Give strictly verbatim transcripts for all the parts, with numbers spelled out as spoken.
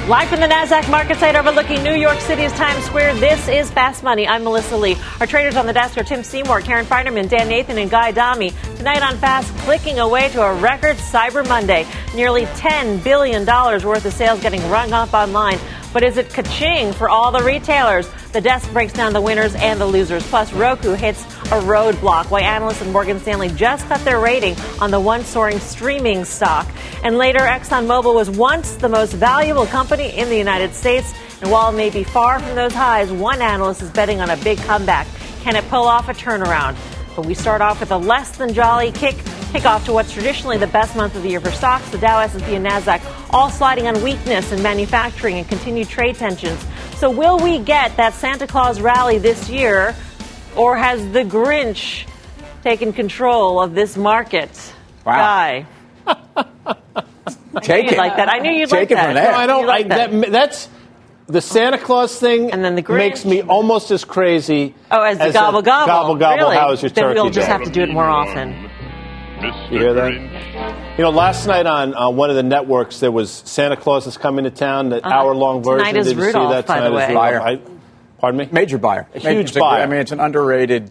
Live from the NASDAQ market site overlooking New York City's Times Square, this is Fast Money. I'm Melissa Lee. Our traders on the desk are Tim Seymour, Karen Feinerman, Dan Nathan, and Guy Adami. Tonight on Fast, clicking away to a record Cyber Monday. Nearly ten billion dollars worth of sales getting rung up online. But is it ka-ching for all the retailers? The desk breaks down the winners and the losers. Plus, Roku hits a roadblock. Why analysts at Morgan Stanley just cut their rating on the once soaring streaming stock. And later, ExxonMobil was once the most valuable company in the United States. And while it may be far from those highs, one analyst is betting on a big comeback. Can it pull off a turnaround? But we start off with a less than jolly kick. Kickoff to what's traditionally the best month of the year for stocks. The Dow, S and P, and NASDAQ all sliding on weakness in manufacturing and continued trade tensions. So will we get that Santa Claus rally this year, or has the Grinch taken control of this market? Wow. Guy. Take it. Like that. I knew you'd Take like it that. from there. No, I don't like like that. that. That's the Santa Claus thing, and then the Grinch makes me almost as crazy. Oh, as the as gobble gobble. Gobble gobble. Really? How is your then turkey we'll just day? have to do it more often. You hear that? You know, last night on uh, one of the networks, there was Santa Claus is coming to town, the Uh-huh. hour-long version. Tonight is Did you Rudolph, see that? by the Tonight is way. Rudolph. Buyer. I, pardon me? Major buyer. A huge it's a, buyer. I mean, it's an underrated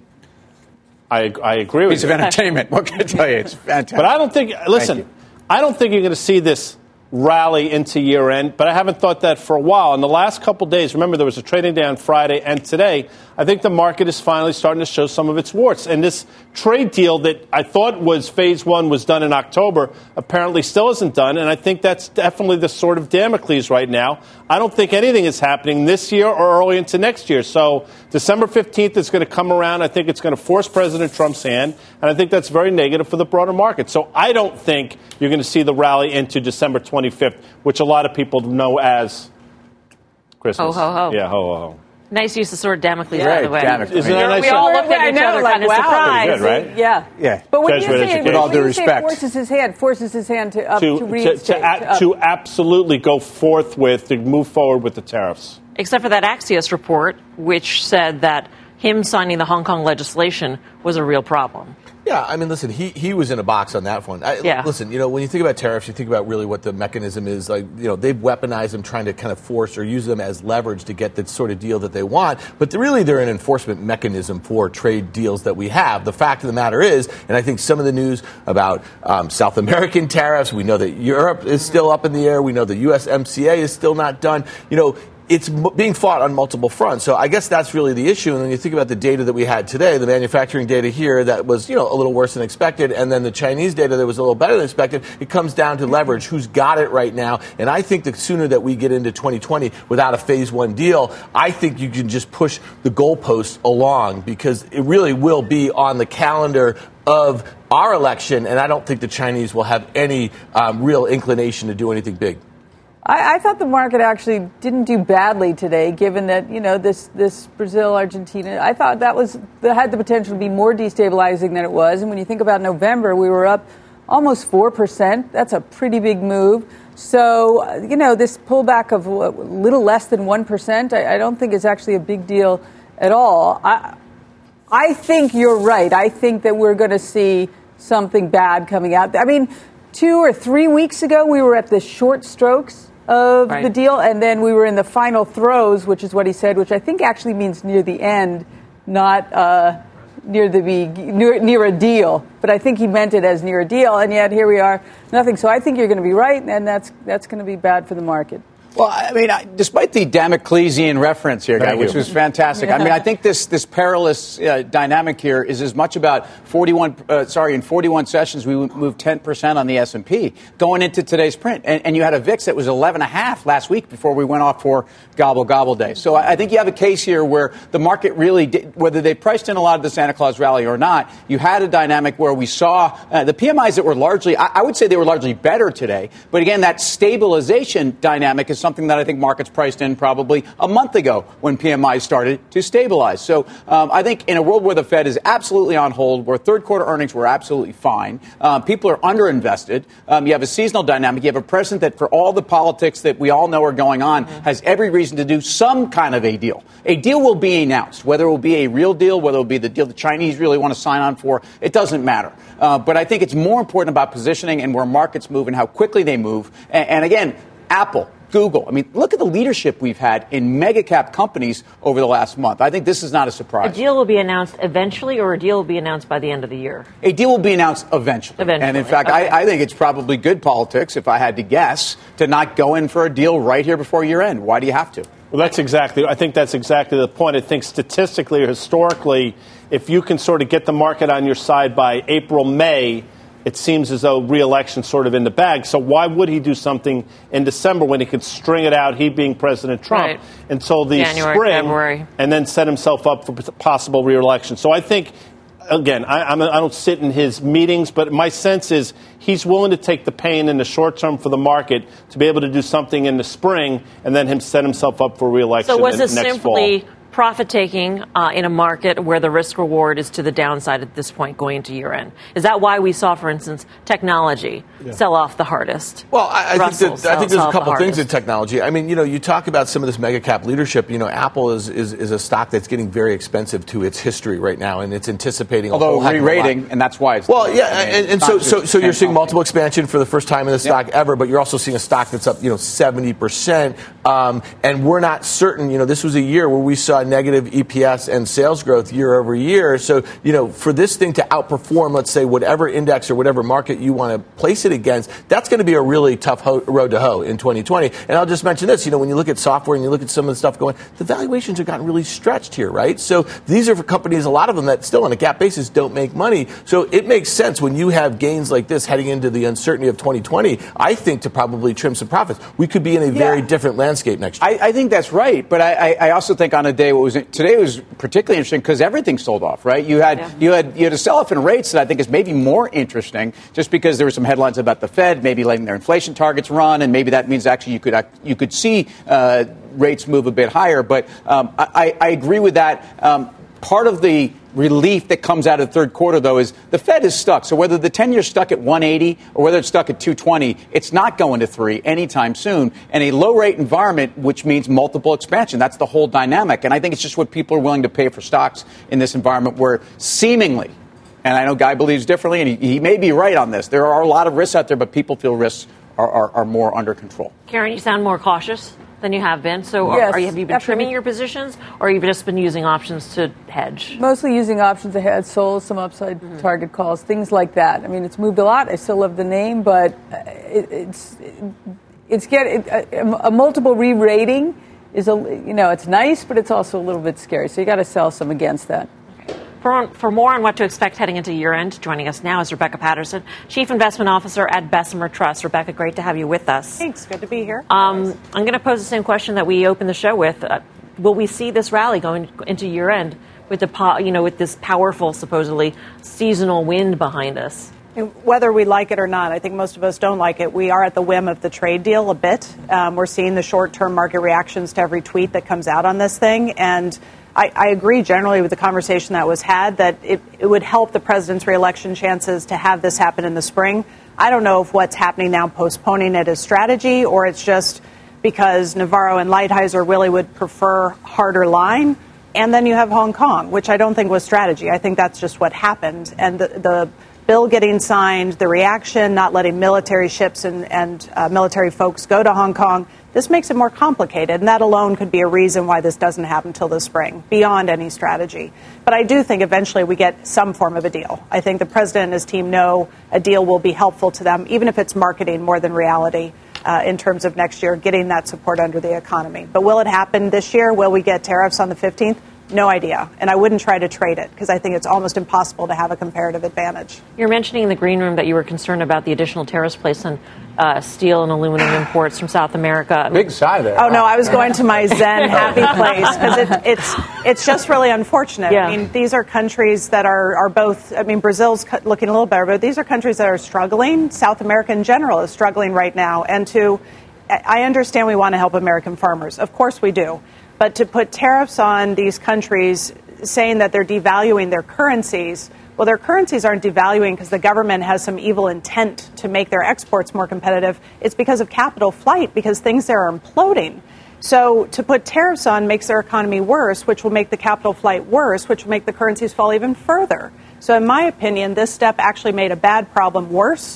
I, I agree with piece you. of entertainment. What can I tell you? It's fantastic. But I don't think, listen, you. I don't think you're going to see this rally into year end, but I haven't thought that for a while. In the last couple days, remember there was a trading day on Friday and today, I think the market is finally starting to show some of its warts. And this trade deal that I thought was phase one was done in October apparently still isn't done. And I think that's definitely the sort of Damocles right now. I don't think anything is happening this year or early into next year. So December fifteenth is going to come around. I think it's going to force President Trump's hand. And I think that's very negative for the broader market. So I don't think you're going to see the rally into December twenty-fifth, which a lot of people know as Christmas. Ho, ho, ho. Yeah, ho, ho, ho. Nice use of sword Damocles, Yeah, by the way. Damocles. Isn't that nice? We all Yeah, looked at each I know, other like, kind of wow. surprised. Pretty good, right? Yeah. Yeah. But when Jesuit you say, education. With all when due you say respect. forces his hand, forces his hand to, up, to, to, to, reinstate. to, a- up. to absolutely go forth with, to move forward with the tariffs. Except for that Axios report, which said that him signing the Hong Kong legislation was a real problem. Yeah, I mean, listen, he, he was in a box on that one. I, Yeah. Listen, you know, when you think about tariffs, you think about really what the mechanism is. Like, you know, they've weaponized them, trying to kind of force or use them as leverage to get the sort of deal that they want. But they're really, they're an enforcement mechanism for trade deals that we have. The fact of the matter is, and I think some of the news about um, South American tariffs, we know that Europe is still up in the air. We know the U S M C A is still not done. You know, it's m- being fought on multiple fronts. So I guess that's really the issue. And when you think about the data that we had today, the manufacturing data here that was, you know, a little worse than expected, and then the Chinese data that was a little better than expected, it comes down to leverage. Who's got it right now? And I think the sooner that we get into twenty twenty without a phase one deal, I think you can just push the goalposts along, because it really will be on the calendar of our election. And I don't think the Chinese will have any um, real inclination to do anything big. I, I thought the market actually didn't do badly today, given that, you know, this, this Brazil, Argentina, I thought that was that had the potential to be more destabilizing than it was. And when you think about November, we were up almost four percent. That's a pretty big move. So, uh, you know, this pullback of a little less than one percent, I, I don't think is actually a big deal at all. I, I think you're right. I think that we're going to see something bad coming out. I mean, two or three weeks ago, we were at the short strokes of Right. the deal, and then we were in the final throes, which is what he said, which I think actually means near the end, not uh, near the be- near, near a deal. But I think he meant it as near a deal, and yet here we are, nothing. So I think you're going to be right, and that's that's going to be bad for the market. Well, I mean, I, despite the Damoclesian reference here, guy, Thank which you. was fantastic. I mean, I think this this perilous uh, dynamic here is as much about forty-one. Uh, sorry, in forty-one sessions, we moved ten percent on the S and P going into today's print, and, and you had a V I X that was eleven and a half last week before we went off for gobble gobble day. So I, I think you have a case here where the market really did, whether they priced in a lot of the Santa Claus rally or not, you had a dynamic where we saw uh, the P M Is that were largely, I, I would say they were largely better today. But again, that stabilization dynamic is something that I think markets priced in probably a month ago when P M Is started to stabilize. So um, I think in a world where the Fed is absolutely on hold, where third quarter earnings were absolutely fine, um, people are underinvested. Um, you have a seasonal dynamic. You have a president that, for all the politics that we all know are going on, mm-hmm. has every reason to do some kind of a deal. A deal will be announced. Whether it will be a real deal, whether it will be the deal the Chinese really want to sign on for, it doesn't matter. Uh, but I think it's more important about positioning and where markets move and how quickly they move. And, and again, Apple, Google. I mean, look at the leadership we've had in mega cap companies over the last month. I think this is not a surprise. A deal will be announced eventually, or a deal will be announced by the end of the year? A deal will be announced eventually. Eventually. And in fact, okay. I, I think it's probably good politics, if I had to guess, to not go in for a deal right here before year end. Why do you have to? Well, that's exactly, I think that's exactly the point. I think statistically or historically, if you can sort of get the market on your side by April, May, it seems as though re-election's sort of in the bag. So why would he do something in December when he could string it out, he being President Trump, right. until the January, spring, February. And then set himself up for possible re-election? So I think, again, I, I'm, I don't sit in his meetings, but my sense is he's willing to take the pain in the short term for the market to be able to do something in the spring and then him set himself up for re-election. So was in, it next simply fall. profit taking uh, in a market where the risk reward is to the downside at this point going into year end? Is that why we saw, for instance, technology yeah. sell off the hardest? Well, I, I think, that, sell, I think there's a couple the things in technology. I mean, you know, you talk about some of this mega cap leadership. You know, Apple is, is, is a stock that's getting very expensive to its history right now, and it's anticipating a Although whole heck of a re-rating, lot. and that's why it's well, yeah, I mean, and, and so so so you're seeing multiple expansion for the first time in the stock yeah. ever, but you're also seeing a stock that's up, you know, seventy percent, um, and we're not certain. You know, this was a year where we saw negative E P S and sales growth year over year. So, you know, for this thing to outperform, let's say, whatever index or whatever market you want to place it against, that's going to be a really tough ho- road to hoe in twenty twenty. And I'll just mention this, you know, when you look at software and you look at some of the stuff going, the valuations have gotten really stretched here, right? So these are for companies, a lot of them that still on a gap basis don't make money. So it makes sense when you have gains like this heading into the uncertainty of twenty twenty, I think, to probably trim some profits. We could be in a yeah. very different landscape next year. I, I think that's right. But I, I, I also think on a day, what was today was particularly interesting because everything sold off, right? You had, yeah. you had, you had a sell-off in rates that I think is maybe more interesting just because there were some headlines about the Fed maybe letting their inflation targets run, and maybe that means actually you could, you could see uh, rates move a bit higher. But um, I, I agree with that. Um, part of the relief that comes out of the third quarter, though, is the Fed is stuck. So whether the ten-year's stuck at one eighty or whether it's stuck at two twenty, it's not going to three anytime soon. And a low-rate environment, which means multiple expansion, that's the whole dynamic. And I think it's just what people are willing to pay for stocks in this environment where seemingly, and I know Guy believes differently, and he, he may be right on this, there are a lot of risks out there, but people feel risks are, are, are more under control. Karen, you sound more cautious than you have been. So are, yes, are you, have you been trimming your positions, or have you just been using options to hedge? Mostly using options to hedge, sold some upside mm-hmm. target calls, things like that. I mean, it's moved a lot. I still love the name, but it, it's it's get it, a, a multiple re-rating is a you know it's nice, but it's also a little bit scary. So you got to sell some against that. For, for more on what to expect heading into year-end, joining us now is Rebecca Patterson, Chief Investment Officer at Bessemer Trust. Rebecca, great to have you with us. Thanks. Good to be here. Um, I'm going to pose the same question that we opened the show with. Uh, will we see this rally going into year-end with the po- you know with this powerful, supposedly seasonal wind behind us? Whether we like it or not, I think most of us don't like it. We are at the whim of the trade deal a bit. Um, we're seeing the short-term market reactions to every tweet that comes out on this thing, and I, I agree generally with the conversation that was had that it, it would help the president's reelection chances to have this happen in the spring. I don't know if what's happening now postponing it is strategy or it's just because Navarro and Lighthizer really would prefer harder line. And then you have Hong Kong, which I don't think was strategy. I think that's just what happened. And the, the bill getting signed, the reaction, not letting military ships and, and uh, military folks go to Hong Kong, this makes it more complicated, and that alone could be a reason why this doesn't happen until the spring, beyond any strategy. But I do think eventually we get some form of a deal. I think the president and his team know a deal will be helpful to them, even if it's marketing more than reality uh, in terms of next year, getting that support under the economy. But will it happen this year? Will we get tariffs on the fifteenth? No idea. And I wouldn't try to trade it because I think it's almost impossible to have a comparative advantage. You're mentioning in the green room that you were concerned about the additional tariffs placed on uh, steel and aluminum imports from South America. Big sigh there. Oh, no, I was going to my Zen happy place because it, it's it's just really unfortunate. Yeah. I mean, these are countries that are, are both, I mean, Brazil's looking a little better, but these are countries that are struggling. South America in general is struggling right now. And to, I understand we want to help American farmers. Of course we do. But to put tariffs on these countries saying that they're devaluing their currencies, well, their currencies aren't devaluing because the government has some evil intent to make their exports more competitive. It's because of capital flight, because things there are imploding. So to put tariffs on makes their economy worse, which will make the capital flight worse, which will make the currencies fall even further. So in my opinion, this step actually made a bad problem worse.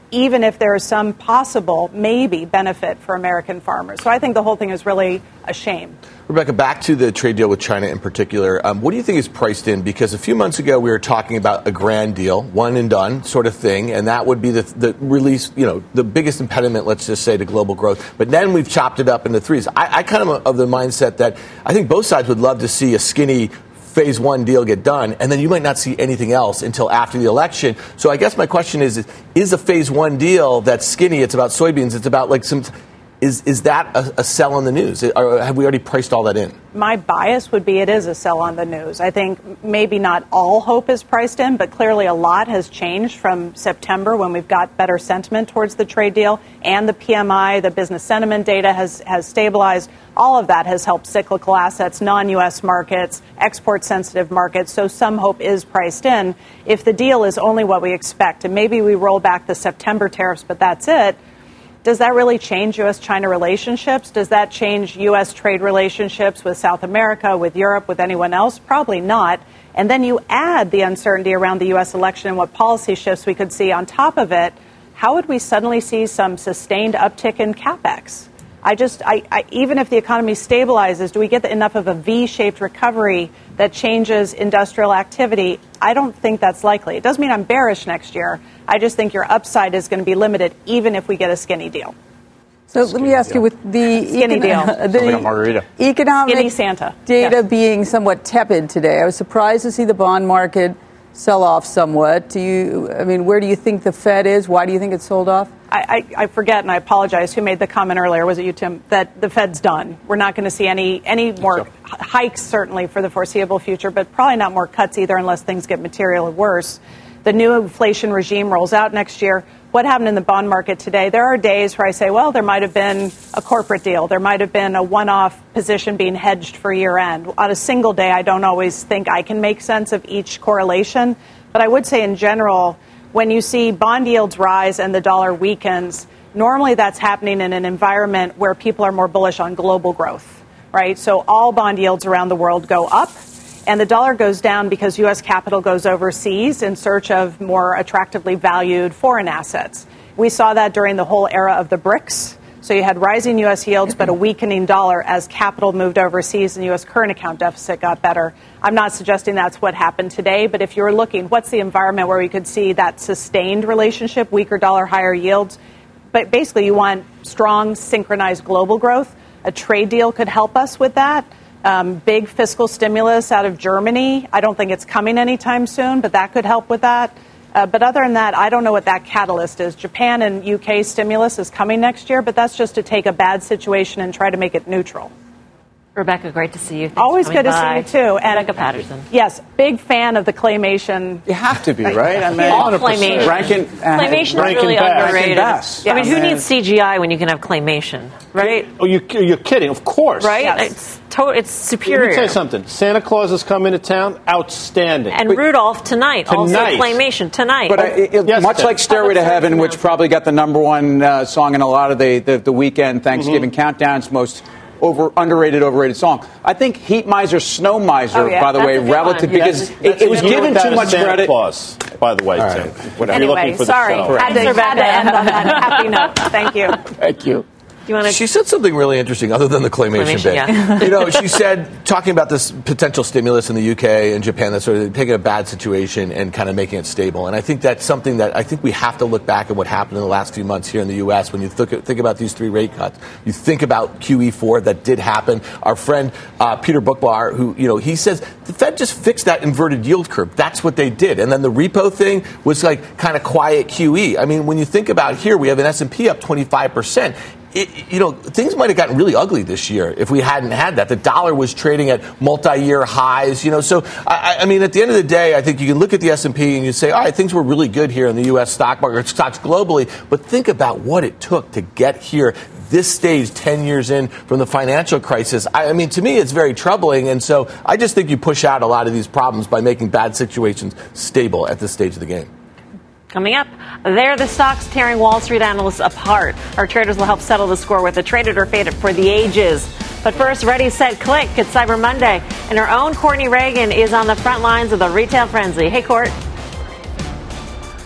even if there is some possible, maybe, benefit for American farmers. So I think the whole thing is really a shame. Rebecca, back to the trade deal with China in particular. Um, what do you think is priced in? Because a few months ago we were talking about a grand deal, one and done sort of thing, and that would be the, the release, you know, the biggest impediment, let's just say, to global growth. But then we've chopped it up into threes. I, I kind of of the mindset that I think both sides would love to see a skinny phase one deal get done, and then you might not see anything else until after the election. So I guess my question is, is a phase one deal that's skinny, it's about soybeans, it's about like some... Is is that a, a sell on the news? Or have we already priced all that in? My bias would be it is a sell on the news. I think maybe not all hope is priced in, but clearly a lot has changed from September when we've got better sentiment towards the trade deal, and the P M I, the business sentiment data has, has stabilized. All of that has helped cyclical assets, non-U S markets, export-sensitive markets, so some hope is priced in. If the deal is only what we expect, and maybe we roll back the September tariffs, but that's it, does that really change U S China relationships? Does that change U S trade relationships with South America, with Europe, with anyone else? Probably not. And then you add the uncertainty around the U S election and what policy shifts we could see on top of it. How would we suddenly see some sustained uptick in CapEx? I just, I, I, even if the economy stabilizes, do we get enough of a V-shaped recovery that changes industrial activity? I don't think that's likely. It doesn't mean I'm bearish next year. I just think your upside is going to be limited, even if we get a skinny deal. So skinny let me ask deal. you, with the, skinny econ- deal. the margarita. economic skinny Santa. data Yeah. being somewhat tepid today, I was surprised to see the bond market sell off somewhat. Do you, I mean, where do you think the Fed is? Why do you think it's sold off? I, I, I forget, and I apologize, who made the comment earlier, was it you, Tim, that the Fed's done. We're not going to see any, any more so. hikes, certainly, for the foreseeable future, but probably not more cuts either unless things get materially worse. The new inflation regime rolls out next year. What happened in the bond market today? There are days where I say, well, there might have been a corporate deal. There might have been a one-off position being hedged for year-end. On a single day, I don't always think I can make sense of each correlation. But I would say in general, when you see bond yields rise and the dollar weakens, normally that's happening in an environment where people are more bullish on global growth, right? So all bond yields around the world go up, and the dollar goes down because U S capital goes overseas in search of more attractively valued foreign assets. We saw that during the whole era of the BRICS. So you had rising U S yields, but a weakening dollar as capital moved overseas and U S current account deficit got better. I'm not suggesting that's what happened today, but if you're looking, what's the environment where we could see that sustained relationship, weaker dollar, higher yields? But basically, you want strong, synchronized global growth. A trade deal could help us with that. Um, big fiscal stimulus out of Germany. I don't think it's coming anytime soon, but that could help with that. Uh, but other than that, I don't know what that catalyst is. Japan and U K stimulus is coming next year, but that's just to take a bad situation and try to make it neutral. Rebecca, great to see you. Thanks Always good to by. see you, too. And Rebecca Patterson. Yes, big fan of the claymation. You have to be, right? I mean, all claymation. Rankin, uh, Claymation Rankin is really Bass. underrated. Bass. I mean, who I mean- needs C G I when you can have claymation, right? Oh, you, you're kidding. Of course. Right? Yes. It's to- it's superior. Let me tell you something. Santa Claus is coming to town. Outstanding. And Rudolph tonight, also Tonight. claymation tonight. But uh, it, Yes, much it like is. Stairway to Public Heaven, service which probably got the number one uh, song in a lot of the, the, the weekend Thanksgiving Mm-hmm. countdowns, most over underrated, overrated song. I think Heat Miser, Snow Miser, Oh, yeah. by the That's way, a good relative, one. because That's- it, that's it was a year given without too a much Santa credit. Claus, by the way, All Tim. right. Whatever. You're Anyway, looking for the sorry. show. Had to, had to end on that happy note. Thank you. Thank you. Do you want She said something really interesting, other than the claymation, Claymation, bit. yeah. You know, she said, talking about this potential stimulus in the U K and Japan, that sort of taking a bad situation and kind of making it stable. And I think that's something that I think we have to look back at what happened in the last few months here in the U S when you think, think about these three rate cuts. You think about Q E four, that did happen. Our friend uh, Peter Buchbauer, who, you know, he says the Fed just fixed that inverted yield curve. That's what they did. And then the repo thing was like kind of quiet Q E. I mean, when you think about here, we have an S and P up twenty-five percent. It, you know, things might have gotten really ugly this year if we hadn't had that. The dollar was trading at multi-year highs, you know. So, I, I mean, at the end of the day, I think you can look at the S and P and you say, all right, things were really good here in the U S stock market, stocks globally. But think about what it took to get here this stage ten years in from the financial crisis. I, I mean, to me, it's very troubling. And so I just think you push out a lot of these problems by making bad situations stable at this stage of the game. Coming up, they're the stocks tearing Wall Street analysts apart. Our traders will help settle the score with a traded or faded for the ages. But first, ready, set, click. It's Cyber Monday. And our own Courtney Reagan is on the front lines of the retail frenzy. Hey, Court.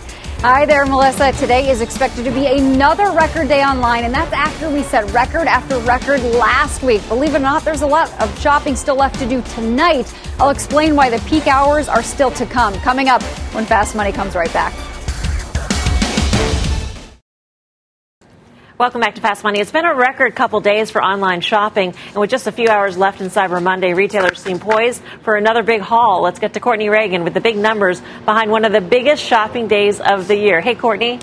Hi there, Melissa. Today is expected to be another record day online, and that's after we set record after record last week. Believe it or not, there's a lot of shopping still left to do tonight. I'll explain why the peak hours are still to come. Coming up when Fast Money comes right back. Welcome back to Fast Money. It's been a record couple days for online shopping, and with just a few hours left in Cyber Monday, retailers seem poised for another big haul. Let's get to Courtney Reagan with the big numbers behind one of the biggest shopping days of the year. Hey, Courtney.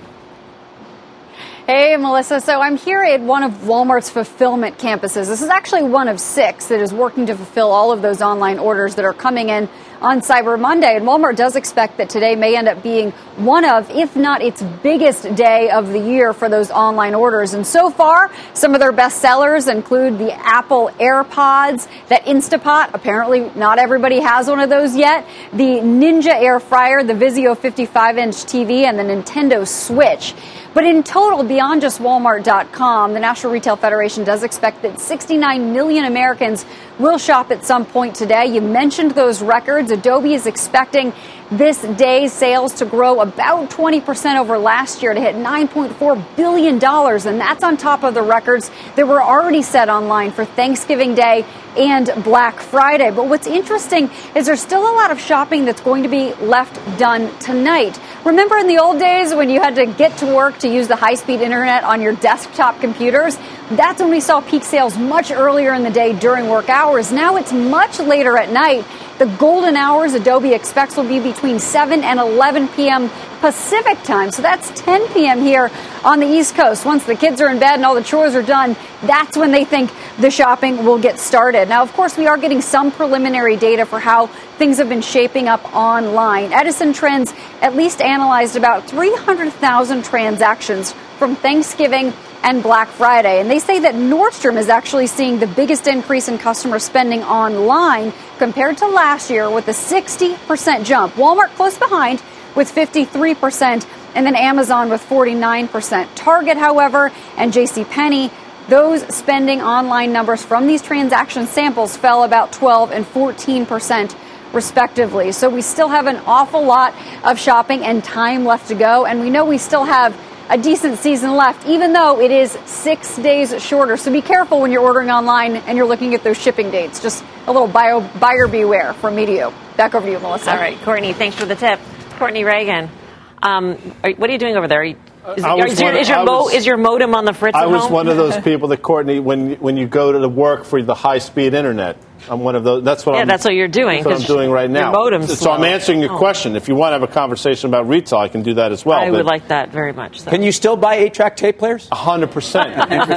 Hey, Melissa. So I'm here at one of Walmart's fulfillment campuses. This is actually one of six that is working to fulfill all of those online orders that are coming in on Cyber Monday. And Walmart does expect that today may end up being one of, if not its biggest day of the year for those online orders. And so far, some of their best sellers include the Apple AirPods, that Instapot. Apparently, not everybody has one of those yet. The Ninja Air Fryer, the Vizio fifty-five inch T V, and the Nintendo Switch. But in total, beyond just Walmart dot com, the National Retail Federation does expect that sixty-nine million Americans will shop at some point today. You mentioned those records. Adobe is expecting this day's sales to grow about twenty percent over last year to hit nine point four billion dollars. And that's on top of the records that were already set online for Thanksgiving Day and Black Friday. But what's interesting is there's still a lot of shopping that's going to be left done tonight. Remember in the old days when you had to get to work to use the high-speed internet on your desktop computers? That's when we saw peak sales much earlier in the day during work hours. Now it's much later at night. The golden hours Adobe expects will be between seven and eleven p.m. Pacific time. So that's ten p.m. here on the East Coast. Once the kids are in bed and all the chores are done, that's when they think the shopping will get started. Now, of course, we are getting some preliminary data for how things have been shaping up online. Edison Trends at least analyzed about three hundred thousand transactions from Thanksgiving and Black Friday. And they say that Nordstrom is actually seeing the biggest increase in customer spending online compared to last year with a sixty percent jump. Walmart close behind with fifty-three percent, and then Amazon with forty-nine percent. Target, however, and JCPenney, those spending online numbers from these transaction samples fell about twelve and fourteen percent respectively. So we still have an awful lot of shopping and time left to go, and we know we still have a decent season left, even though it is six days shorter. So be careful when you're ordering online and you're looking at those shipping dates. Just a little bio, buyer beware from me to you. Back over to you, Melissa. All right, Courtney, thanks for the tip. Courtney Reagan, um, are, what are you doing over there? Are you, is, it, is, your, is, your mo, was, is your modem on the fritz I at was home? one of those people that, Courtney, when when you go to the work for the high-speed internet, I'm one of those. That's what yeah, I'm. that's what you're doing. That's what I'm doing right now. Your modem's so, slow. so I'm answering your oh. question. If you want to have a conversation about retail, I can do that as well. I would like that very much. So. Can you still buy eight-track tape players? A hundred percent.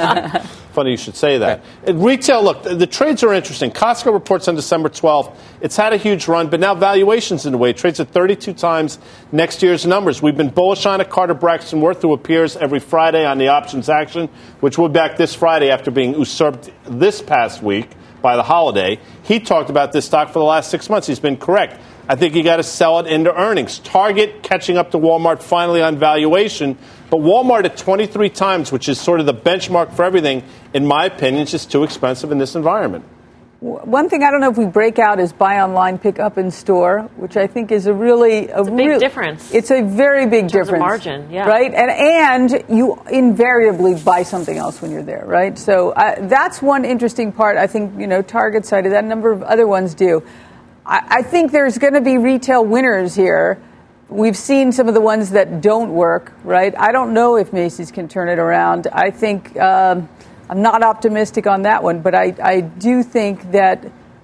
Funny you should say that. Okay. Retail, look, the, the trades are interesting. Costco reports on December twelfth. It's had a huge run, but now valuations in the way. It trades at thirty-two times next year's numbers. We've been bullish on it. Carter Braxton Worth, who appears every Friday on the options action, which we're back this Friday after being usurped this past week by the holiday. He talked about this stock for the last six months. He's been correct. I think you got to sell it into earnings. Target catching up to Walmart finally on valuation, but Walmart at twenty-three times, which is sort of the benchmark for everything, in my opinion, is just too expensive in this environment. One thing I don't know if we break out is buy online, pick up in store, which I think is a really a, it's a big real, difference. It's a very big in terms difference, of margin, yeah, right? And and you invariably buy something else when you're there, right? So uh, that's one interesting part. I think you know Target cited that. A number of other ones do. I, I think there's going to be retail winners here. We've seen some of the ones that don't work, right? I don't know if Macy's can turn it around. I think. Um, I'm not optimistic on that one, but I, I do think that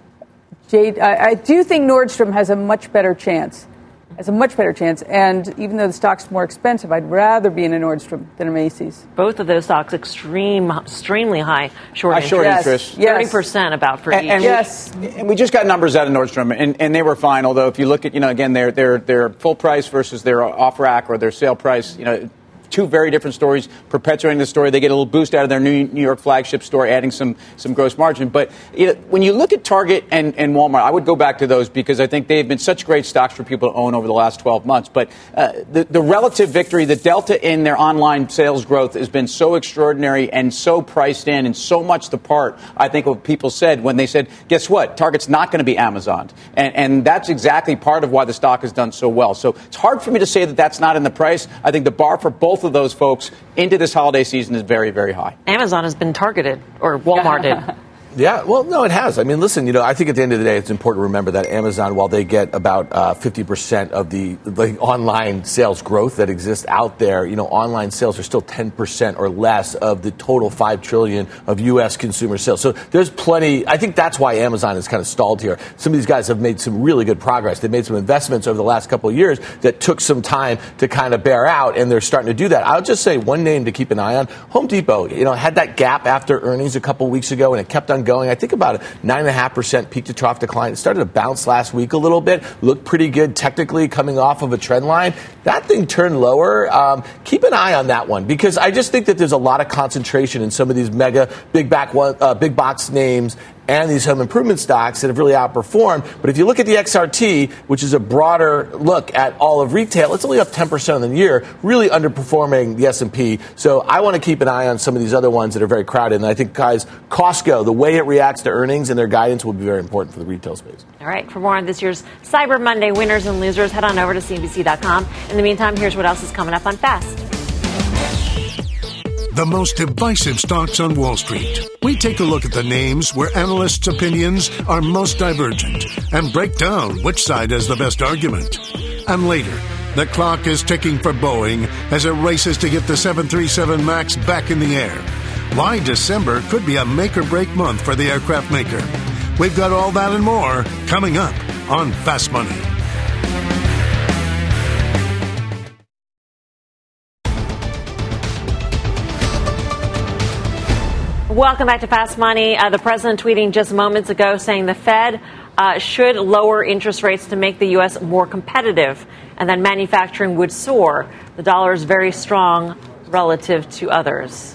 Jade, I, I do think Nordstrom has a much better chance, has a much better chance. And even though the stock's more expensive, I'd rather be in a Nordstrom than a Macy's. Both of those stocks extreme, extremely high short high short interest, yes. thirty percent about for and, each. And yes, we, and we just got numbers out of Nordstrom, and, and they were fine. Although if you look at, you know, again, their their their full price versus their off rack or their sale price, you know. two very different stories, perpetuating the story. They get a little boost out of their new New York flagship store, adding some some gross margin. But you know, when you look at Target and, and Walmart, I would go back to those because I think they've been such great stocks for people to own over the last twelve months. But uh, the, the relative victory, the delta in their online sales growth has been so extraordinary and so priced in and so much the part, I think, what people said when they said, guess what? Target's not going to be Amazoned. And, and that's exactly part of why the stock has done so well. So it's hard for me to say that that's not in the price. I think the bar for both of those folks into this holiday season is very, very high. Amazon has been targeted, or Walmarted. Yeah, well, no, it has. I mean, listen, you know, I think at the end of the day, it's important to remember that Amazon, while they get about uh, fifty percent of the, the online sales growth that exists out there, you know, online sales are still ten percent or less of the total five trillion dollars of U S consumer sales. So there's plenty. I think that's why Amazon is kind of stalled here. Some of these guys have made some really good progress. They've made some investments over the last couple of years that took some time to kind of bear out, and they're starting to do that. I'll just say one name to keep an eye on. Home Depot, you know, had that gap after earnings a couple of weeks ago, and it kept on going. I think about a nine and a half percent peak to trough decline. It started to bounce last week a little bit, looked pretty good technically coming off of a trend line. That thing turned lower. Um, keep an eye on that one because I just think that there's a lot of concentration in some of these mega big back one, uh, big box names and these home improvement stocks that have really outperformed. But if you look at the X R T, which is a broader look at all of retail, it's only up ten percent in the year, really underperforming the S and P. So I want to keep an eye on some of these other ones that are very crowded. And I think, guys, Costco, the way it reacts to earnings and their guidance will be very important for the retail space. All right. For more on this year's Cyber Monday winners and losers, head on over to C N B C dot com. In the meantime, here's what else is coming up on Fast. The most divisive stocks on Wall Street. We take a look at the names where analysts' opinions are most divergent and break down which side has the best argument. And later, the clock is ticking for Boeing as it races to get the seven thirty-seven MAX back in the air. Why December could be a make-or-break month for the aircraft maker. We've got all that and more coming up on Fast Money. Welcome back to Fast Money. Uh, the president tweeting just moments ago saying the Fed uh, should lower interest rates to make the U S more competitive, and then manufacturing would soar. The dollar is very strong relative to others.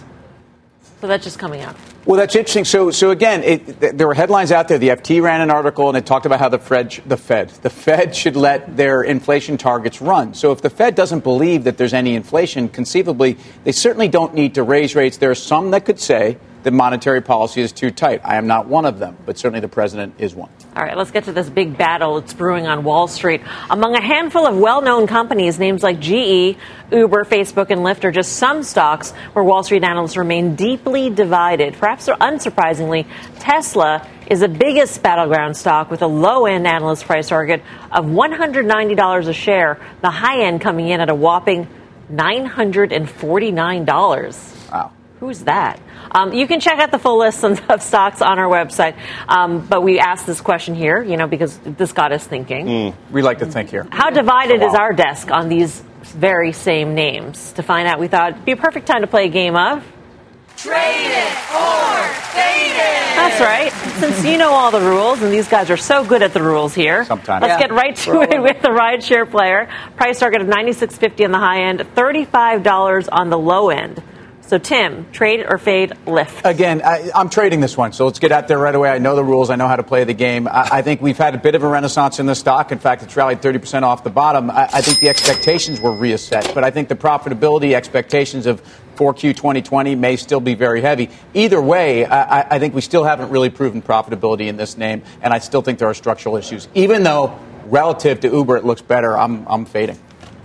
So that's just coming out. Well, that's interesting. So, so again, it, there were headlines out there. The F T ran an article, and it talked about how the Fed, the Fed, the Fed should let their inflation targets run. So, if the Fed doesn't believe that there's any inflation, conceivably, they certainly don't need to raise rates. There are some that could say that monetary policy is too tight. I am not one of them, but certainly the president is one. All right, let's get to this big battle that's brewing on Wall Street. Among a handful of well-known companies, names like G E, Uber, Facebook, and Lyft are just some stocks where Wall Street analysts remain deeply divided. Perhaps unsurprisingly, Tesla is the biggest battleground stock with a low-end analyst price target of one hundred ninety dollars a share, the high end coming in at a whopping nine hundred forty-nine dollars. Wow. Who's that? Um, you can check out the full list of stocks on our website. Um, but we asked this question here, you know, because this got us thinking. Mm, we like to think here. How divided is our desk on these very same names? To find out, we thought it'd be a perfect time to play a game of Trade It or Fade It. That's right. Since you know all the rules, and these guys are so good at the rules here, sometimes. Let's Yeah. get right to it with the rideshare player. Price target of ninety-six fifty on the high end, thirty-five dollars on the low end. So, Tim, trade or fade Lyft? Again, I, I'm trading this one, so let's get out there right away. I know the rules. I know how to play the game. I, I think we've had a bit of a renaissance in the stock. In fact, it's rallied thirty percent off the bottom. I, I think the expectations were reset, but I think the profitability expectations of four Q twenty twenty may still be very heavy. Either way, I, I think we still haven't really proven profitability in this name, and I still think there are structural issues. Even though relative to Uber it looks better, I'm, I'm fading.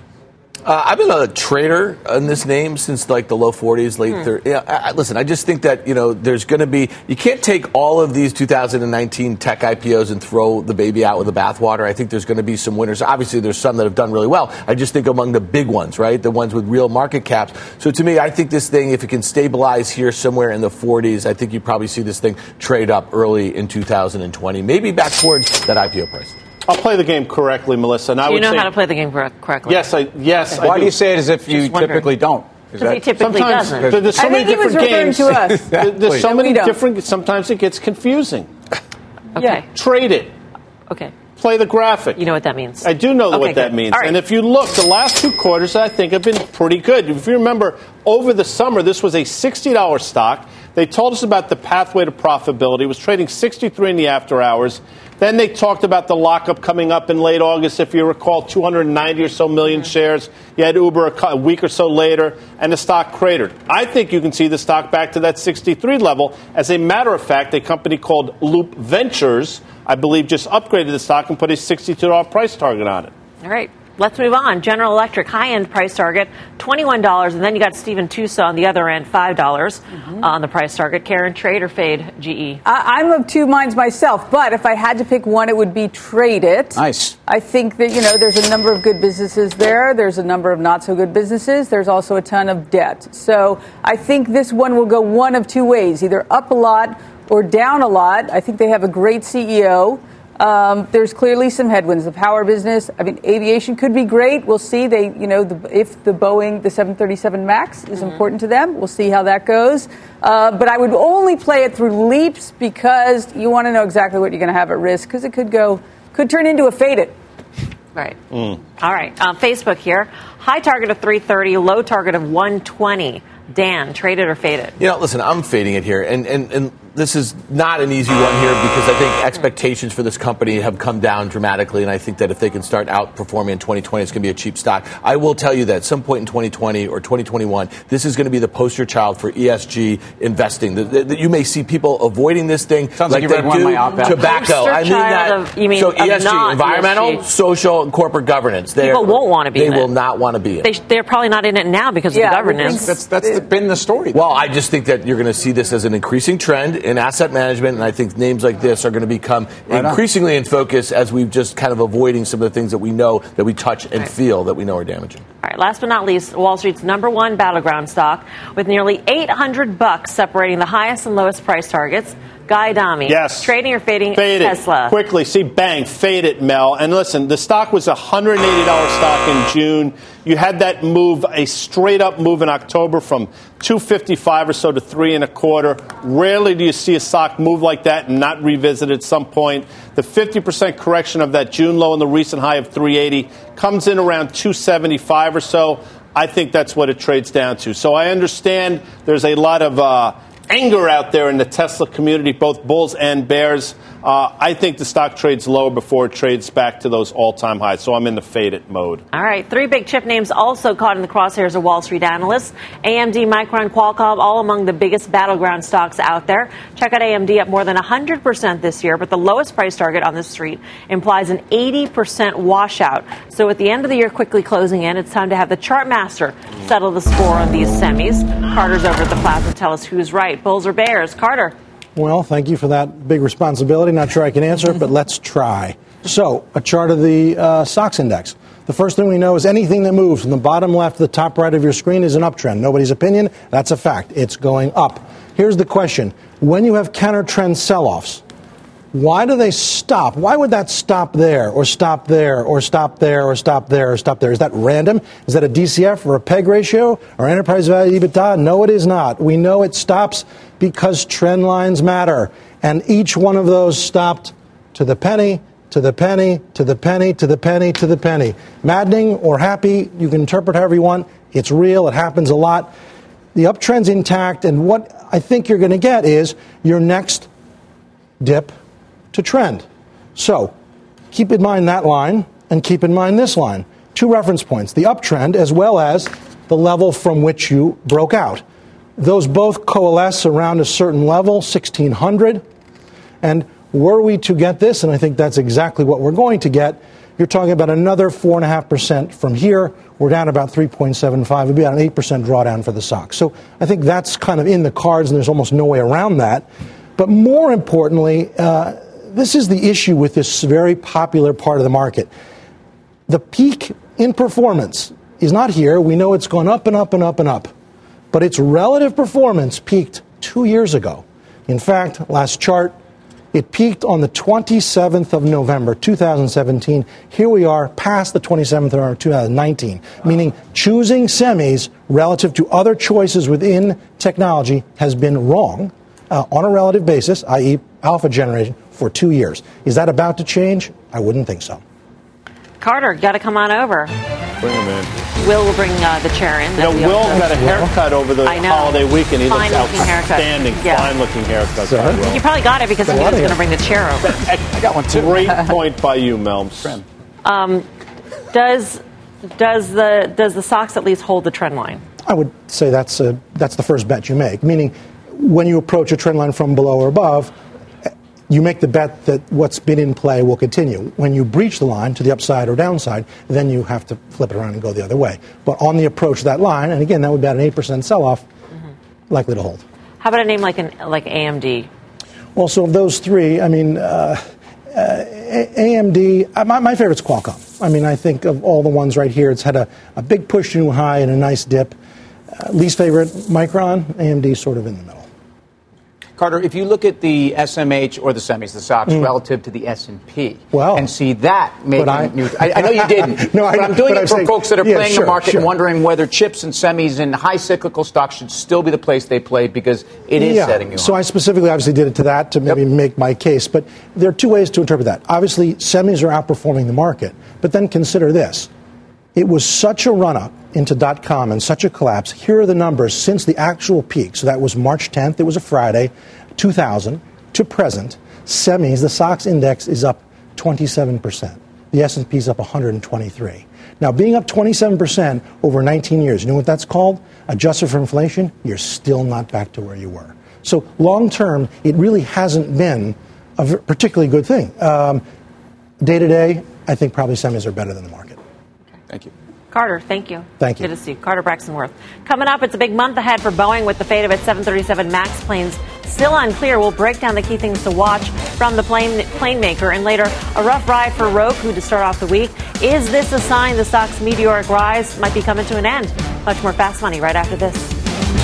Uh, I've been a trader in this name since like the low forties, late hmm. thirties. Yeah, I, I, listen, I just think that, you know, there's going to be, you can't take all of these two thousand nineteen tech I P Os and throw the baby out with the bathwater. I think there's going to be some winners. Obviously, there's some that have done really well. I just think among the big ones, right, the ones with real market caps. So to me, I think this thing, if it can stabilize here somewhere in the forties, I think you probably see this thing trade up early in two thousand twenty, maybe back towards that I P O price. I'll play the game correctly, Melissa. And I do you would know say, how to play the game correctly? Yes, I yes. Why I do. do you say it as if you typically don't? Because he typically sometimes doesn't. There's so I many think he was different referring games. to us. There- There's so No, many we don't. different. Sometimes it gets confusing. Okay. Trade it. Okay. play the graphic. You know what that means. I do know okay, what that good. means. Right. And if you look, the last two quarters, I think, have been pretty good. If you remember, over the summer, this was a sixty dollars stock. They told us about the pathway to profitability. It was trading sixty-three in the after hours. Then they talked about the lockup coming up in late August. If you recall, two hundred ninety or so million shares. You had Uber a, a week or so later, and the stock cratered. I think you can see the stock back to that sixty-three level. As a matter of fact, a company called Loop Ventures, I believe, just upgraded the stock and put a sixty-two dollars price target on it. All right. Let's move on. General Electric, high-end price target, twenty-one dollars. And then you got Stephen Tusa on the other end, five dollars mm-hmm. on the price target. Karen, trade or fade G E? I, I'm of two minds myself, but if I had to pick one, it would be trade it. Nice. I think that, you know, there's a number of good businesses there. There's a number of not-so-good businesses. There's also a ton of debt. So I think this one will go one of two ways, either up a lot or down a lot. I think they have a great C E O. Um, there's clearly some headwinds. The power business, I mean, aviation could be great. We'll see. They, you know, the, if the Boeing, the seven thirty-seven MAX is mm-hmm. important to them, we'll see how that goes. Uh, but I would only play it through leaps because you want to know exactly what you're going to have at risk because it could go, could turn into a fade it. Right. Mm. All right. Um, Facebook here. High target of three thirty, low target of one twenty. Dan, traded or faded? You know, listen, I'm fading it here. And, and, and this is not an easy one here because I think expectations for this company have come down dramatically. And I think that if they can start outperforming in twenty twenty, it's going to be a cheap stock. I will tell you that at some point in twenty twenty or twenty twenty-one, this is going to be the poster child for E S G investing. The, the, the, you may see people avoiding this thing. Sounds like, like you they read one do of my op-eds. Tobacco. Poster I mean that. Of, you mean so E S G, environmental, E S G. social, and corporate governance. They're, people won't want to be they in it. They will not want to be in it. They, they're probably not in it now because yeah, of the governance. That's, that's the, been the story. Well, I just think that you're going to see this as an increasing trend in asset management, and I think names like this are going to become right increasingly on. in focus as we've just kind of avoiding some of the things that we know that we touch and right. feel that we know are damaging. All right, last but not least, Wall Street's number one battleground stock with nearly eight hundred bucks separating the highest and lowest price targets. Guy Adami. Yes. Trading or fading fade Tesla? It. Quickly. See, bang, fade it, Mel. And listen, the stock was a one hundred eighty dollars stock in June. You had that move, a straight-up move in October from two fifty-five or so to three and a quarter. Rarely do you see a stock move like that and not revisit at some point. The fifty percent correction of that June low and the recent high of three eighty comes in around two seventy-five or so. I think that's what it trades down to. So I understand there's a lot of uh, anger out there in the Tesla community, both bulls and bears. Uh, I think the stock trades lower before it trades back to those all-time highs. So I'm in the fade it mode. All right. Three big chip names also caught in the crosshairs of Wall Street analysts. A M D, Micron, Qualcomm, all among the biggest battleground stocks out there. Check out A M D up more than one hundred percent this year, but the lowest price target on the street implies an eighty percent washout. So at the end of the year quickly closing in, it's time to have the chart master settle the score on these semis. Carter's over at the plaza to tell us who's right, bulls or bears. Carter. Well, thank you for that big responsibility. Not sure I can answer it, but let's try. So, a chart of the uh, S O X index. The first thing we know is anything that moves from the bottom left to the top right of your screen is an uptrend. Nobody's opinion. That's a fact. It's going up. Here's the question. When you have counter-trend sell-offs, why do they stop? Why would that stop there or stop there or stop there or stop there or stop there? Is that random? Is that a D C F or a PEG ratio or enterprise value EBITDA? No, it is not. We know it stops because trend lines matter. And each one of those stopped to the penny, to the penny, to the penny, to the penny, to the penny. Maddening or happy, you can interpret however you want. It's real. It happens a lot. The uptrend's intact. And what I think you're going to get is your next dip to trend. So keep in mind that line and keep in mind this line. Two reference points, the uptrend as well as the level from which you broke out. Those both coalesce around a certain level, sixteen hundred. And were we to get this, and I think that's exactly what we're going to get, you're talking about another four point five percent from here. We're down about three point seven five. It'd be about an eight percent drawdown for the S O X. So I think that's kind of in the cards, and there's almost no way around that. But more importantly, uh, this is the issue with this very popular part of the market. The peak in performance is not here. We know it's gone up and up and up and up. But its relative performance peaked two years ago. In fact, last chart, it peaked on the twenty-seventh of November, two thousand seventeen. Here we are past the twenty-seventh of November, two thousand nineteen, wow. Meaning choosing semis relative to other choices within technology has been wrong uh, on a relative basis, that is alpha generation, for two years. Is that about to change? I wouldn't think so. Carter, got to come on over. Bring him in. Will will bring uh, the chair in. You know, Will got a haircut over the holiday weekend. He looks outstanding. Yeah. Fine-looking haircut. So, you probably got it because he was going to bring the chair over. I got one, too. Great point by you, Melms. Um, does does the does the Sox at least hold the trend line? I would say that's a, that's the first bet you make, meaning when you approach a trend line from below or above, you make the bet that what's been in play will continue. When you breach the line to the upside or downside, then you have to flip it around and go the other way. But on the approach to that line, and again, that would be about an eight percent sell-off, mm-hmm. likely to hold. How about a name like an like A M D? Well, so of those three, I mean, uh, uh, A M D, uh, my, my favorite's Qualcomm. I mean, I think of all the ones right here, it's had a, a big push to new high and a nice dip. Uh, least favorite, Micron, A M D sort of in the middle. Carter, if you look at the S M H or the semis, the Sox, mm. relative to the S and P, well, and see that making I, new, I, I know you didn't. no, I, but I'm doing but it for saying, folks that are yeah, playing sure, the market sure. and wondering whether chips and semis and high cyclical stocks should still be the place they play because it is yeah. setting you So on. I specifically obviously did it to that to maybe yep. make my case. But there are two ways to interpret that. Obviously, semis are outperforming the market. But then consider this. It was such a run-up into dot-com and such a collapse. Here are the numbers since the actual peak. So that was March tenth. It was a Friday, two thousand. To present, semis, the Sox index is up twenty-seven percent. The S and P is up one hundred twenty-three. Now, being up twenty-seven percent over nineteen years, you know what that's called? Adjusted for inflation, you're still not back to where you were. So long term, it really hasn't been a particularly good thing. Um, day to day, I think probably semis are better than the market. Thank you. Carter, thank you. Thank you. Good to see you. Carter Braxton-Worth. Coming up, it's a big month ahead for Boeing with the fate of its seven thirty-seven MAX planes still unclear. We'll break down the key things to watch from the plane plane maker. And later, a rough ride for Roku to start off the week. Is this a sign the stock's meteoric rise might be coming to an end? Much more Fast Money right after this.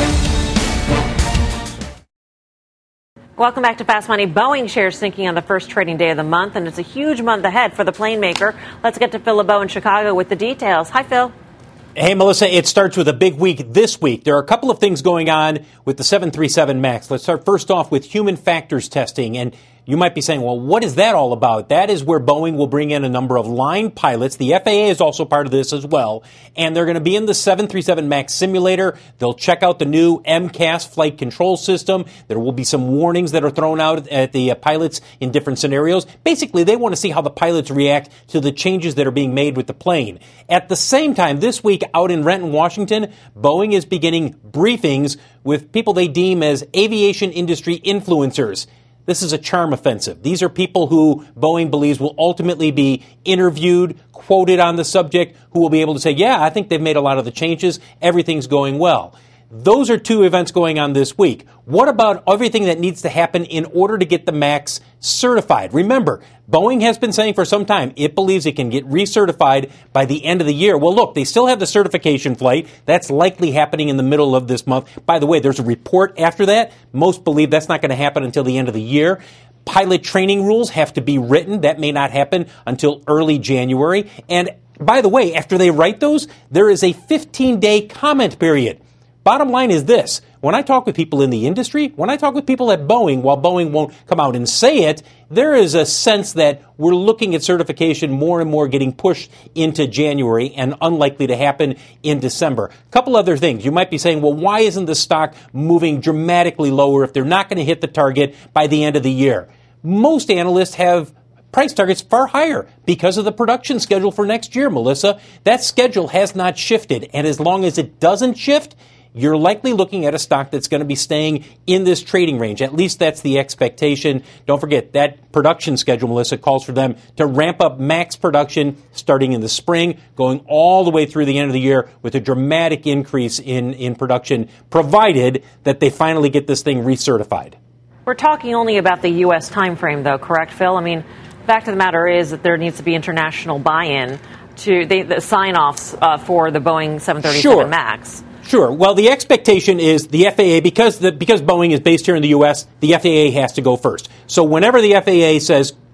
Welcome back to Fast Money. Boeing shares sinking on the first trading day of the month, and it's a huge month ahead for the plane maker. Let's get to Phil LeBeau in Chicago with the details. Hi, Phil. Hey, Melissa, it starts with a big week this week. There are a couple of things going on with the seven thirty-seven MAX. Let's start first off with human factors testing. And you might be saying, well, what is that all about? That is where Boeing will bring in a number of line pilots. The F A A is also part of this as well. And they're going to be in the seven thirty-seven MAX simulator. They'll check out the new M C A S flight control system. There will be some warnings that are thrown out at the uh, pilots in different scenarios. Basically, they want to see how the pilots react to the changes that are being made with the plane. At the same time, this week out in Renton, Washington, Boeing is beginning briefings with people they deem as aviation industry influencers. This is a charm offensive. These are people who Boeing believes will ultimately be interviewed, quoted on the subject, who will be able to say, yeah, I think they've made a lot of the changes. Everything's going well. Those are two events going on this week. What about everything that needs to happen in order to get the MAX certified? Remember, Boeing has been saying for some time it believes it can get recertified by the end of the year. Well, look, they still have the certification flight. That's likely happening in the middle of this month. By the way, there's a report after that. Most believe that's not going to happen until the end of the year. Pilot training rules have to be written. That may not happen until early January. And by the way, after they write those, there is a fifteen-day comment period. Bottom line is this. When I talk with people in the industry, when I talk with people at Boeing, while Boeing won't come out and say it, there is a sense that we're looking at certification more and more getting pushed into January and unlikely to happen in December. A couple other things. You might be saying, well, why isn't the stock moving dramatically lower if they're not going to hit the target by the end of the year? Most analysts have price targets far higher because of the production schedule for next year, Melissa. That schedule has not shifted, and as long as it doesn't shift, you're likely looking at a stock that's going to be staying in this trading range. At least that's the expectation. Don't forget, that production schedule, Melissa, calls for them to ramp up MAX production starting in the spring, going all the way through the end of the year with a dramatic increase in, in production, provided that they finally get this thing recertified. We're talking only about the U S timeframe, though, correct, Phil? I mean, the fact of the matter is that there needs to be international buy-in to the, the sign-offs uh, for the Boeing seven thirty-seven Sure. MAX. Sure. Well, the expectation is the F A A, because the, because Boeing is based here in the U S, the F A A has to go first. So whenever the F A A says,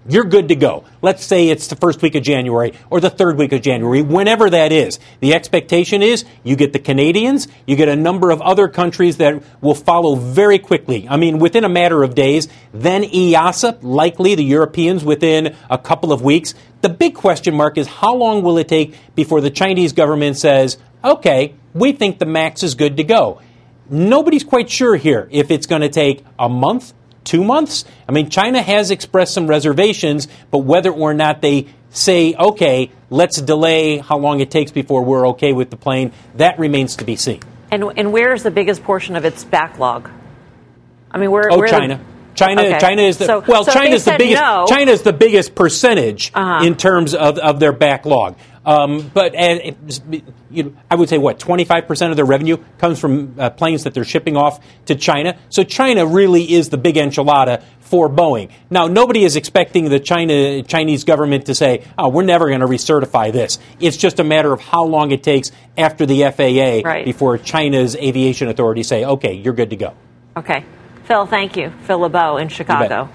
you're good to go. Let's say it's the first week of January or the third week of January, whenever that is. The expectation is you get the Canadians, you get a number of other countries that will follow very quickly. I mean, within a matter of days. Then E A S A, likely the Europeans within a couple of weeks. The big question mark is how long will it take before the Chinese government says, okay, we think the max is good to go. Nobody's quite sure here if it's going to take a month, two months. I mean, China has expressed some reservations, but whether or not they say, okay, let's delay how long it takes before we're okay with the plane, that remains to be seen. And and where is the biggest portion of its backlog? I mean, where? Oh, where China. The, China, okay. China is the so, well. so China is the biggest. No. China is the biggest percentage uh-huh. in terms of, of their backlog. Um, but and it, you know, I would say what twenty-five percent of their revenue comes from uh, planes that they're shipping off to China. So China really is the big enchilada for Boeing. Now, nobody is expecting the China Chinese government to say, "Oh, we're never going to recertify this." It's just a matter of how long it takes after the F A A right. before China's aviation authorities say, "Okay, you're good to go." Okay. Phil, thank you. Phil LeBeau in Chicago.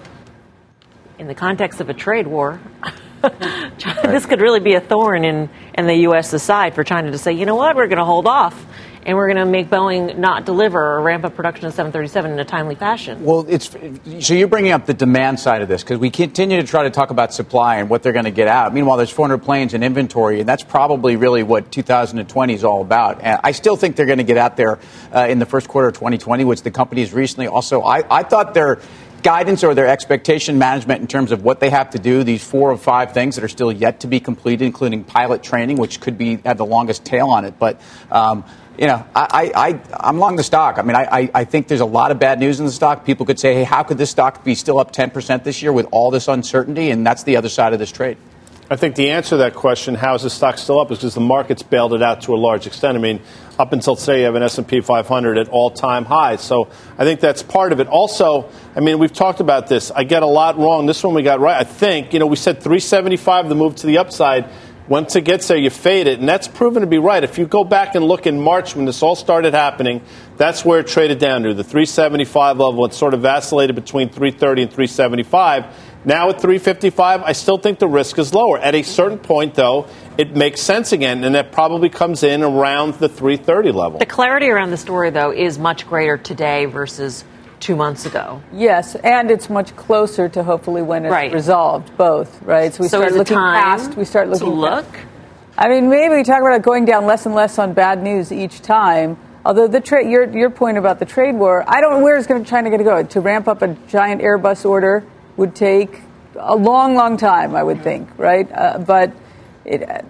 In the context of a trade war, this could really be a thorn in, in the U S side for China to say, you know what, we're going to hold off. And we're going to make Boeing not deliver or ramp up production of seven thirty-seven in a timely fashion. Well, it's so you're bringing up the demand side of this because we continue to try to talk about supply and what they're going to get out. Meanwhile, there's four hundred planes in inventory, and that's probably really what two thousand twenty is all about. And I still think they're going to get out there uh, in the first quarter of twenty twenty, which the company has recently also. I, I thought their guidance or their expectation management in terms of what they have to do, these four or five things that are still yet to be completed, including pilot training, which could be have the longest tail on it. But um, You know, I, I, I'm long the stock. I mean, I, I think there's a lot of bad news in the stock. People could say, hey, how could this stock be still up ten percent this year with all this uncertainty? And that's the other side of this trade. I think the answer to that question, how is the stock still up, is because the market's bailed it out to a large extent. I mean, up until today, you have an S and P five hundred at all-time highs. So I think that's part of it. Also, I mean, we've talked about this. I get a lot wrong. This one we got right. I think, you know, we said three seventy-five, the move to the upside. Once it gets there, you fade it, and that's proven to be right. If you go back and look in March when this all started happening, that's where it traded down to, the three seventy-five level. It sort of vacillated between three thirty and three seventy-five. Now at three fifty-five, I still think the risk is lower. At a certain point, though, it makes sense again, and that probably comes in around the three thirty level. The clarity around the story, though, is much greater today versus two months ago. Yes, and it's much closer to hopefully when it's right. resolved, both, right? So we so start looking time past, we start looking to look. Past. I mean, maybe we talk about it going down less and less on bad news each time. Although the tra- your your point about the trade war, I don't know where is going to China going to go. To ramp up a giant Airbus order would take a long, long time, I would think, right? Uh, but it, at,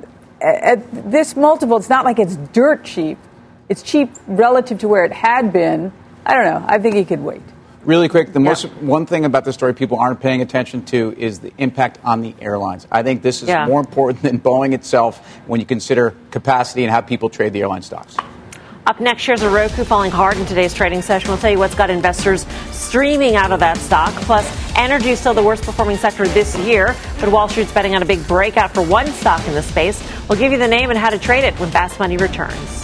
at this multiple, it's not like it's dirt cheap. It's cheap relative to where it had been. I don't know. I think he could wait. Really quick, the yeah. most one thing about the story people aren't paying attention to is the impact on the airlines. I think this is yeah. more important than Boeing itself when you consider capacity and how people trade the airline stocks. Up next, shares of Roku falling hard in today's trading session. We'll tell you what's got investors streaming out of that stock. Plus, energy is still the worst performing sector this year, but Wall Street's betting on a big breakout for one stock in the space. We'll give you the name and how to trade it when Fast Money returns.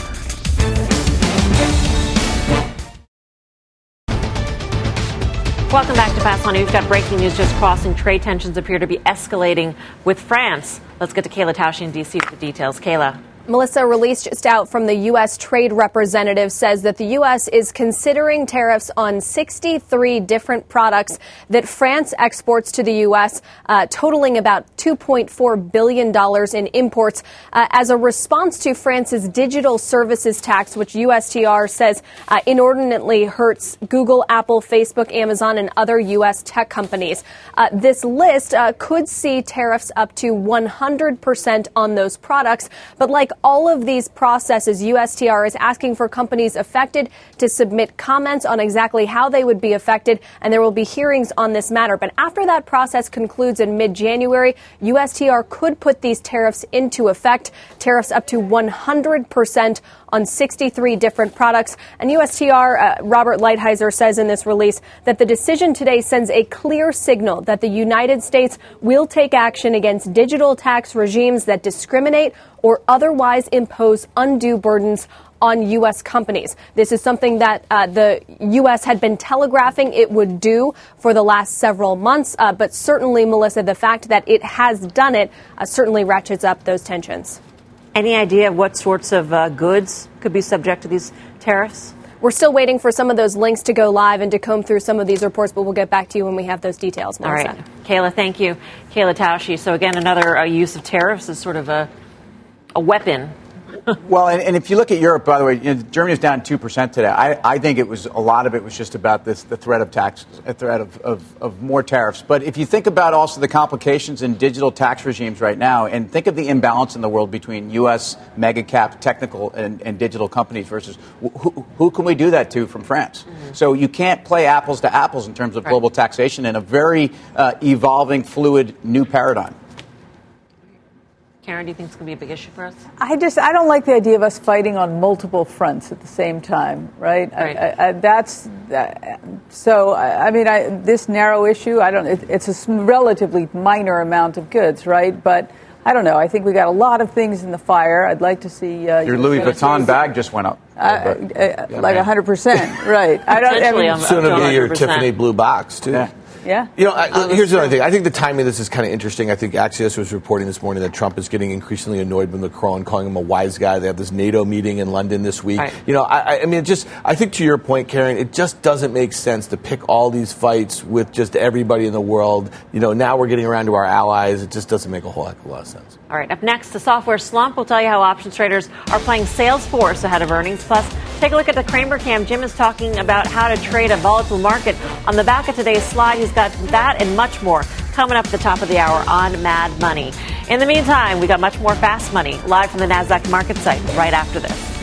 Welcome back to Fast Money. We've got breaking news just crossing. Trade tensions appear to be escalating with France. Let's get to Kayla Tausche in D C for the details. Kayla. Melissa, released just out from the U S trade representative says that the U S is considering tariffs on sixty-three different products that France exports to the U S, uh, totaling about two point four billion dollars in imports uh, as a response to France's digital services tax, which U S T R says uh, inordinately hurts Google, Apple, Facebook, Amazon, and other U S tech companies. Uh, this list uh, could see tariffs up to one hundred percent on those products, but like all of these processes, U S T R is asking for companies affected to submit comments on exactly how they would be affected, and there will be hearings on this matter. But after that process concludes in mid-January, U S T R could put these tariffs into effect, tariffs up to one hundred percent on sixty-three different products. And U S T R, uh, Robert Lighthizer says in this release that the decision today sends a clear signal that the United States will take action against digital tax regimes that discriminate or otherwise impose undue burdens on U S companies. This is something that uh, the U S had been telegraphing it would do for the last several months. Uh, but certainly, Melissa, the fact that it has done it uh, certainly ratchets up those tensions. Any idea of what sorts of uh, goods could be subject to these tariffs? We're still waiting for some of those links to go live and to comb through some of these reports, but we'll get back to you when we have those details, Melissa. All right. Kayla, thank you. Kayla Tausche. So, again, another uh, use of tariffs as sort of a, a weapon. Well, and, and if you look at Europe, by the way, you know, Germany's down two percent today. I, I think it was a lot of it was just about this, the threat of tax, a threat of, of, of more tariffs. But if you think about also the complications in digital tax regimes right now, and think of the imbalance in the world between U S mega cap technical and, and digital companies versus who, who can we do that to from France? Mm-hmm. So you can't play apples to apples in terms of right. global taxation in a very uh, evolving, fluid, new paradigm. Karen, do you think it's going to be a big issue for us? I just, I don't like the idea of us fighting on multiple fronts at the same time, right? right. I, I, that's, uh, so, I, I mean, I, this narrow issue, I don't, it, it's a relatively minor amount of goods, right? But I don't know. I think we got a lot of things in the fire. I'd like to see. Uh, Your Louis Vuitton bag just went up. Uh, uh, yeah, like one hundred percent, right. I don't, I mean, soon it'll be your Tiffany blue box, too. Yeah. Yeah. You know, I, here's the other thing. I think the timing of this is kind of interesting. I think Axios was reporting this morning that Trump is getting increasingly annoyed with Macron, calling him a wise guy. They have this NATO meeting in London this week. Right. You know, I, I mean, it just, I think to your point, Karen, it just doesn't make sense to pick all these fights with just everybody in the world. You know, now we're getting around to our allies. It just doesn't make a whole heck of a lot of sense. All right. Up next, the software slump. We'll tell you how options traders are playing Salesforce ahead of earnings. Plus, take a look at the Cramer Cam. Jim is talking about how to trade a volatile market. On the back of today's slide, he's got that and much more coming up at the top of the hour on Mad Money. In the meantime, we got much more Fast Money live from the NASDAQ market site right after this.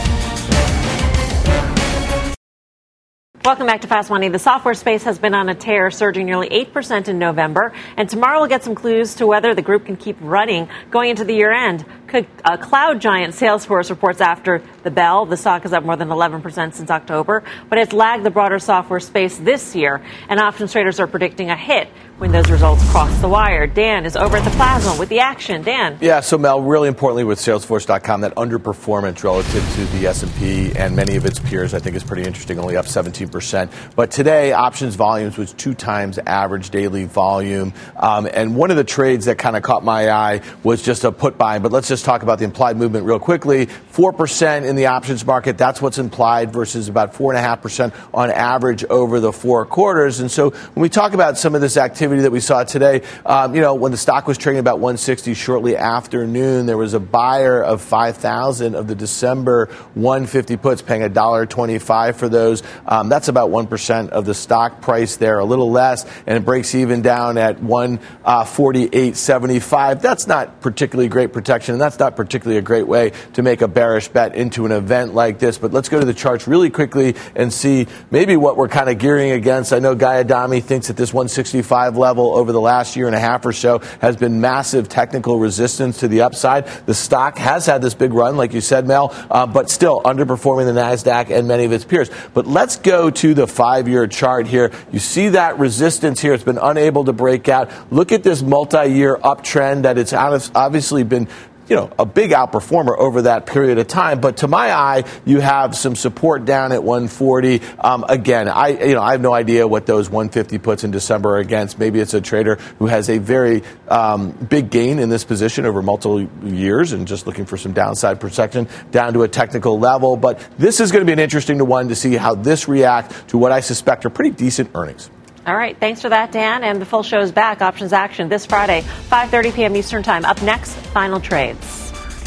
Welcome back to Fast Money. The software space has been on a tear, surging nearly eight percent in November. And tomorrow we'll get some clues to whether the group can keep running going into the year end. Could a cloud giant Salesforce reports after the bell. The stock is up more than eleven percent since October, but it's lagged the broader software space this year. And options traders are predicting a hit when those results cross the wire. Dan is over at the Plasma with the action. Dan. Yeah, so Mel, really importantly with Salesforce dot com, that underperformance relative to the S and P and many of its peers, I think is pretty interesting, only up seventeen percent. But today, options volumes was two times average daily volume. Um, and one of the trades that kind of caught my eye was just a put buy. But let's just talk about the implied movement real quickly. four percent in the options market, that's what's implied versus about four point five percent on average over the four quarters. And so when we talk about some of this activity that we saw today, um, you know, when the stock was trading about one sixty shortly after noon, there was a buyer of five thousand of the December one fifty puts paying one dollar twenty-five for those. Um, that's about one percent of the stock price there, a little less, and it breaks even down at one forty-eight seventy-five. That's not particularly great protection, and that's not particularly a great way to make a bearish bet into an event like this. But let's go to the charts really quickly and see maybe what we're kind of gearing against. I know Guy Adami thinks that this one sixty-five level over the last year and a half or so has been massive technical resistance to the upside. The stock has had this big run, like you said, Mel, uh, but still underperforming the NASDAQ and many of its peers. But let's go to the five-year chart here. You see that resistance here. It's been unable to break out. Look at this multi-year uptrend that it's obviously been, you know, a big outperformer over that period of time. But to my eye, you have some support down at one forty. Um, again, I, you know, I have no idea what those one fifty puts in December are against. Maybe it's a trader who has a very um, big gain in this position over multiple years and just looking for some downside protection down to a technical level. But this is going to be an interesting one to see how this reacts to what I suspect are pretty decent earnings. All right. Thanks for that, Dan. And the full show is back. Options action this Friday, five thirty p.m. Eastern Time. Up next, final trades.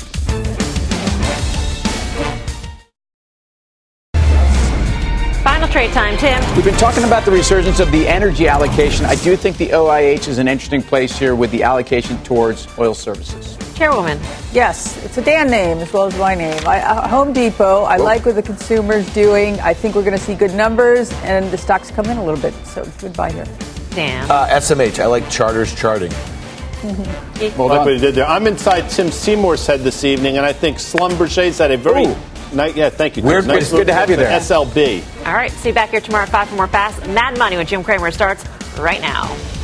Final trade time, Tim. We've been talking about the resurgence of the energy allocation. I do think the O I H is an interesting place here with the allocation towards oil services. Chairwoman. Yes, it's a Dan name as well as my name. I, uh, Home Depot, I well, like what the consumer's doing. I think we're going to see good numbers, and the stocks come in a little bit. So good buy here. Dan. Uh, S M H, I like Charters charting. Mm-hmm. Well, like what he did there. I'm inside Tim Seymour's head this evening, and I think Schlumberger's had a very... Ooh. Nice, yeah, thank you. Weird, nice it's good to have you there. S L B. All right, see you back here tomorrow at five for more Fast Mad Money with Jim Cramer starts right now.